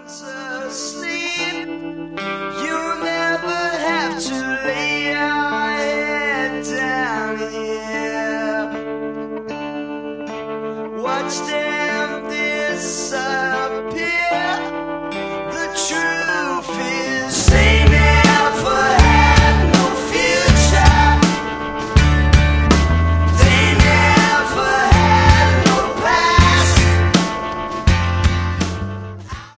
one's asleep, you never have to lay your head down here. Watch them